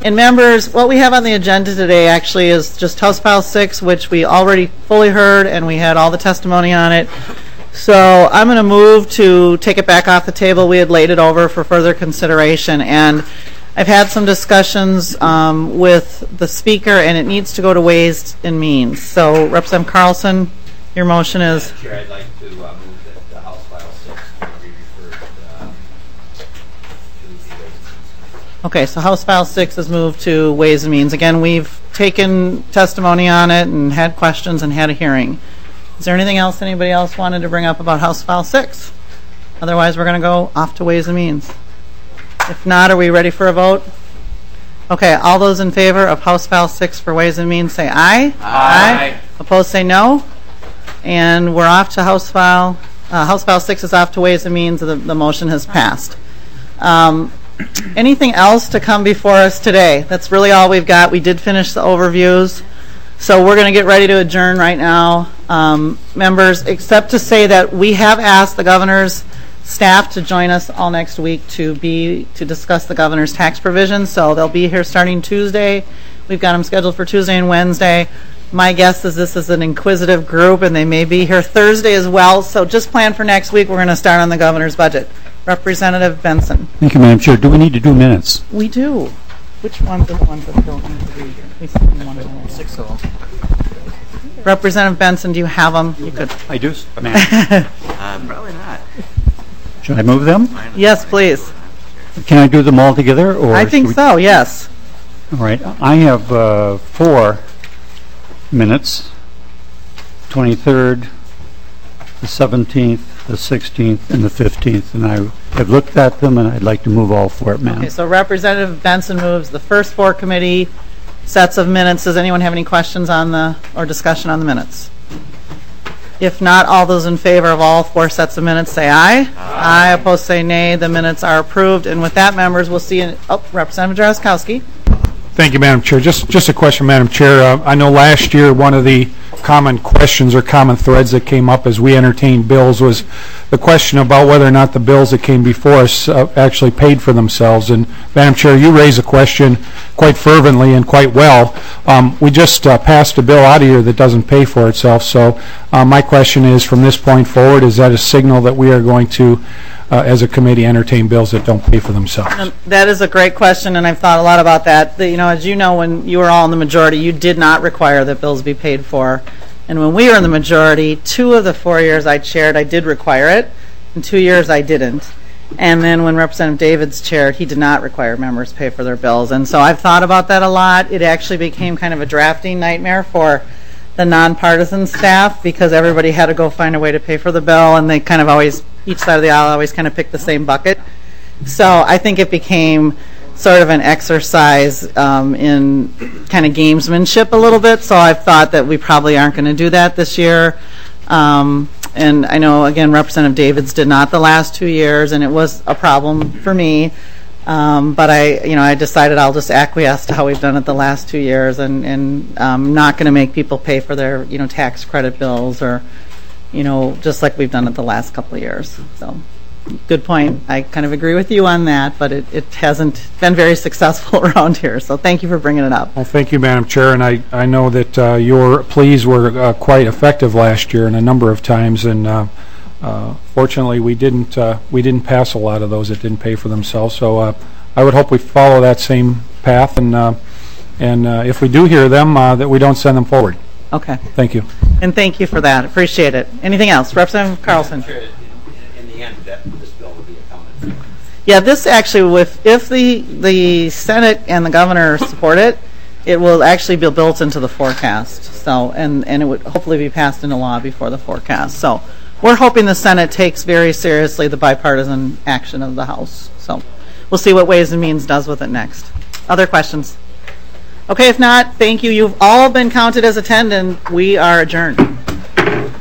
And members, what we have on the agenda today actually is just House File 6, which we already fully heard, and we had all the testimony on it. So I'm going to move to take it back off the table. We had laid it over for further consideration, and I've had some discussions with the speaker, and it needs to go to Ways and Means. So Representative Carlson, your motion is? Madam Chair, I'd like to move that the House File 6 be referred to the Ways and Means. Okay, so House File 6 is moved to Ways and Means. Again, we've taken testimony on it and had questions and had a hearing. Is there anything else anybody else wanted to bring up about House File 6? Otherwise, we're going to go off to Ways and Means. If not, are we ready for a vote? Okay, all those in favor of House File 6 for Ways and Means say aye. Aye. Opposed say no. And we're off to House File 6 is off to Ways and Means. The motion has passed. Anything else to come before us today? That's really all we've got. We did finish the overviews. So we're going to get ready to adjourn right now. Members, except to say that we have asked the governor's staff to join us all next week to discuss the governor's tax provisions. So they'll be here starting Tuesday. We've got them scheduled for Tuesday and Wednesday. My guess is this is an inquisitive group, and they may be here Thursday as well. So just plan for next week. We're going to start on the governor's budget. Representative Benson. Thank you, Madam Chair. Do we need to do minutes? We do. Which ones are the ones that don't need to be? We sent one of them. 6 of them. Representative Benson, do you have them? You could. I do, ma'am. Probably not. Should I move them? Yes, please. Can I do them all together? Or I think so, yes. All right. I have 4 minutes, 23rd, the 17th, the 16th, and the 15th. And I have looked at them, and I'd like to move all 4, ma'am. Okay, so Representative Benson moves the first 4 committee sets of minutes. Does anyone have any questions on or discussion on the minutes? If not, all those in favor of all 4 sets of minutes say aye. Aye. Opposed say nay. The minutes are approved. And with that, members, we'll see you. Representative Drazkowski. Thank you, Madam Chair. Just a question, Madam Chair. I know last year one of the common questions or common threads that came up as we entertained bills was the question about whether or not the bills that came before us actually paid for themselves. And Madam Chair, you raised a question quite fervently and quite well. We just passed a bill out of here that doesn't pay for itself. So my question is, from this point forward, is that a signal that we are going to as a committee entertain bills that don't pay for themselves? That is a great question, and I've thought a lot about that. As you know, when you were all in the majority, you did not require that bills be paid for. And when we were in the majority, 2 of the 4 years I chaired, I did require it, and 2 years I didn't. And then when Representative Davids chaired, he did not require members pay for their bills. And so I've thought about that a lot. It actually became kind of a drafting nightmare for the nonpartisan staff because everybody had to go find a way to pay for the bill, and they kind of always, each side of the aisle always kind of picked the same bucket. So I think it became sort of an exercise in kind of gamesmanship a little bit. So I've thought that we probably aren't going to do that this year. And I know, again, Representative Davids did not the last 2 years, and it was a problem for me. But I decided I'll just acquiesce to how we've done it the last 2 years, and I'm not going to make people pay for their tax credit bills or just like we've done it the last couple of years. So good point. I kind of agree with you on that, but it hasn't been very successful around here. So thank you for bringing it up. Well, thank you, Madam Chair, and I know that your pleas were quite effective last year in a number of times, and fortunately we didn't pass a lot of those that didn't pay for themselves. So I would hope we follow that same path, and if we do hear them, that we don't send them forward. Okay. Thank you. And thank you for that. Appreciate it. Anything else? Representative Carlson. In the end, this bill will be accounted for. Yeah, this actually, if the Senate and the governor support it, it will actually be built into the forecast. So, and it would hopefully be passed into law before the forecast. So we're hoping the Senate takes very seriously the bipartisan action of the House. So we'll see what Ways and Means does with it next. Other questions? Okay, if not, thank you. You've all been counted as attended. We are adjourned.